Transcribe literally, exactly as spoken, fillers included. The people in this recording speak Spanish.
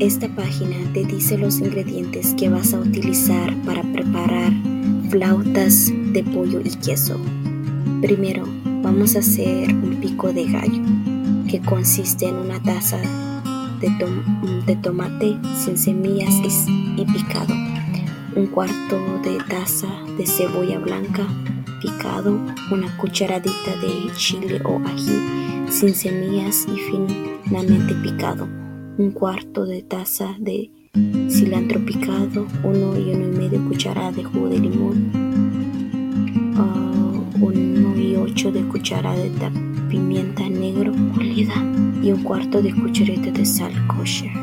Esta página te dice los ingredientes que vas a utilizar para preparar flautas de pollo y queso. Primero, vamos a hacer un pico de gallo, que consiste en una taza de, tom- de tomate sin semillas y, y picado, un cuarto de taza de cebolla blanca picado, una cucharadita de chile o ají sin semillas y finamente picado, un cuarto de taza de cilantro picado, uno y uno y medio cucharada de jugo de limón, uh, uno y ocho de cucharada de pimienta negro molida y un cuarto de cucharita de sal kosher.